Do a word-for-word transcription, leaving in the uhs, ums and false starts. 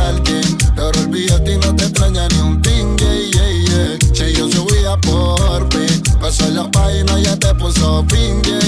parking. Pero olvídate y no te extraña ni un ting, yeah, yeah, yeah. Si yo subía por mí, pasó la página ya te puso fin, yeah,